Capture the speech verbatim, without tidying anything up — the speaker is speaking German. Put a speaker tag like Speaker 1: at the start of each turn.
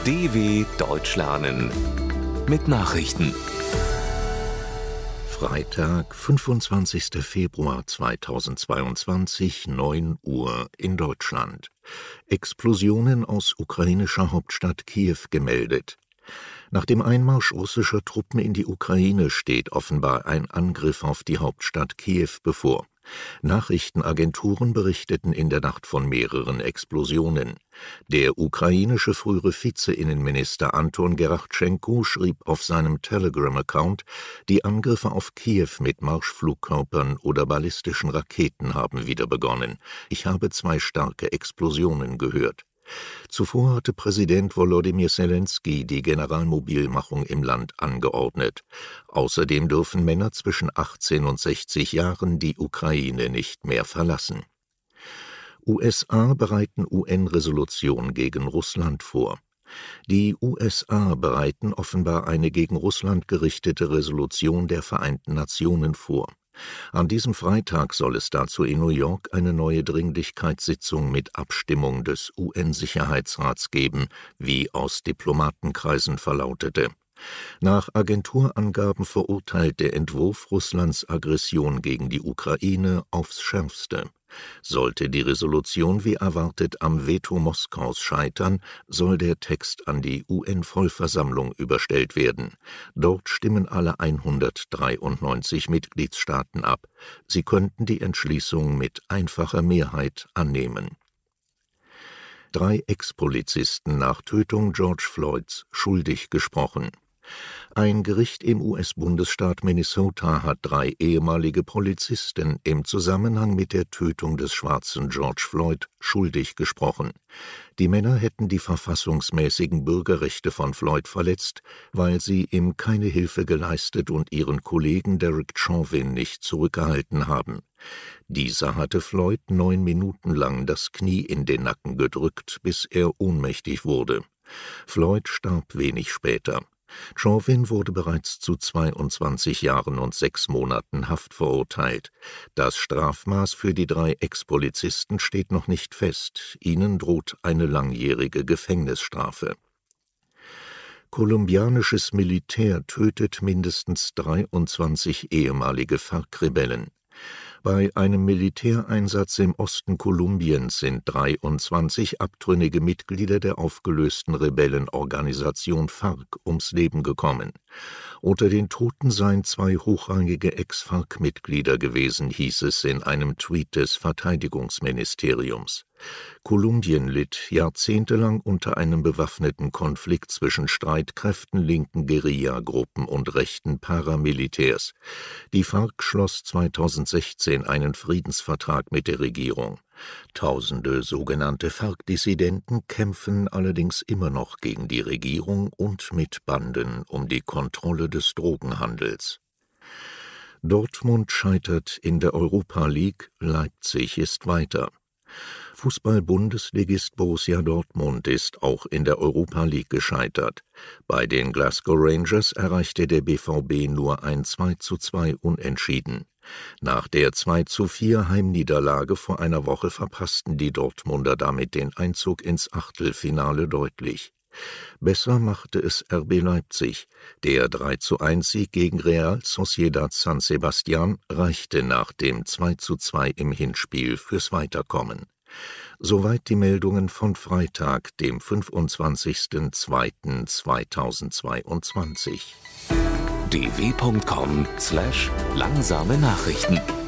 Speaker 1: D W Deutsch lernen mit Nachrichten.
Speaker 2: Freitag, fünfundzwanzigster Februar zweitausendzweiundzwanzig, neun Uhr in Deutschland. Explosionen aus ukrainischer Hauptstadt Kiew gemeldet. Nach dem Einmarsch russischer Truppen in die Ukraine steht offenbar ein Angriff auf die Hauptstadt Kiew bevor. Nachrichtenagenturen berichteten in der Nacht von mehreren Explosionen. Der ukrainische frühere Vize-Innenminister Anton Gerachtschenko schrieb auf seinem Telegram-Account, die Angriffe auf Kiew mit Marschflugkörpern oder ballistischen Raketen haben wieder begonnen. Ich habe zwei starke Explosionen gehört. Zuvor hatte Präsident Volodymyr Zelensky die Generalmobilmachung im Land angeordnet. Außerdem dürfen Männer zwischen achtzehn und sechzig Jahren die Ukraine nicht mehr verlassen. U S A bereiten U N-Resolution gegen Russland vor. Die U S A bereiten offenbar eine gegen Russland gerichtete Resolution der Vereinten Nationen vor. An diesem Freitag soll es dazu in New York eine neue Dringlichkeitssitzung mit Abstimmung des U N-Sicherheitsrats geben, wie aus Diplomatenkreisen verlautete. Nach Agenturangaben verurteilt der Entwurf Russlands Aggression gegen die Ukraine aufs Schärfste. Sollte die Resolution wie erwartet am Veto Moskaus scheitern, soll der Text an die U N-Vollversammlung überstellt werden. Dort stimmen alle hundertdreiundneunzig Mitgliedstaaten ab. Sie könnten die Entschließung mit einfacher Mehrheit annehmen. Drei Ex-Polizisten nach Tötung George Floyds schuldig gesprochen. Ein Gericht im U S-Bundesstaat Minnesota hat drei ehemalige Polizisten im Zusammenhang mit der Tötung des schwarzen George Floyd schuldig gesprochen. Die Männer hätten die verfassungsmäßigen Bürgerrechte von Floyd verletzt, weil sie ihm keine Hilfe geleistet und ihren Kollegen Derek Chauvin nicht zurückgehalten haben. Dieser hatte Floyd neun Minuten lang das Knie in den Nacken gedrückt, bis er ohnmächtig wurde. Floyd starb wenig später. Chauvin wurde bereits zu zweiundzwanzig Jahren und sechs Monaten Haft verurteilt. Das Strafmaß für die drei Ex-Polizisten steht noch nicht fest. Ihnen droht eine langjährige Gefängnisstrafe. Kolumbianisches Militär tötet mindestens dreiundzwanzig ehemalige FARC-Rebellen. Bei einem Militäreinsatz im Osten Kolumbiens sind dreiundzwanzig abtrünnige Mitglieder der aufgelösten Rebellenorganisation FARC ums Leben gekommen. Unter den Toten seien zwei hochrangige Ex-FARC-Mitglieder gewesen, hieß es in einem Tweet des Verteidigungsministeriums. Kolumbien litt jahrzehntelang unter einem bewaffneten Konflikt zwischen Streitkräften linken Guerillagruppen und rechten Paramilitärs. Die FARC schloss zweitausendsechzehn einen Friedensvertrag mit der Regierung. Tausende sogenannte FARC-Dissidenten kämpfen allerdings immer noch gegen die Regierung und mit Banden um die Kontrolle des Drogenhandels. Dortmund scheitert in der Europa League, Leipzig ist weiter. Fußball-Bundesligist Borussia Dortmund ist auch in der Europa League gescheitert. Bei den Glasgow Rangers erreichte der B V B nur ein zwei zu zwei Unentschieden. Nach der zwei zu vier Heimniederlage vor einer Woche verpassten die Dortmunder damit den Einzug ins Achtelfinale deutlich. Besser machte es R B Leipzig. Der drei zu eins Sieg gegen Real Sociedad San Sebastián reichte nach dem zwei zu zwei im Hinspiel fürs Weiterkommen. Soweit die Meldungen von Freitag, dem fünfundzwanzigster zweiter zweitausendzweiundzwanzig.
Speaker 1: d w punkt com slash langsame Nachrichten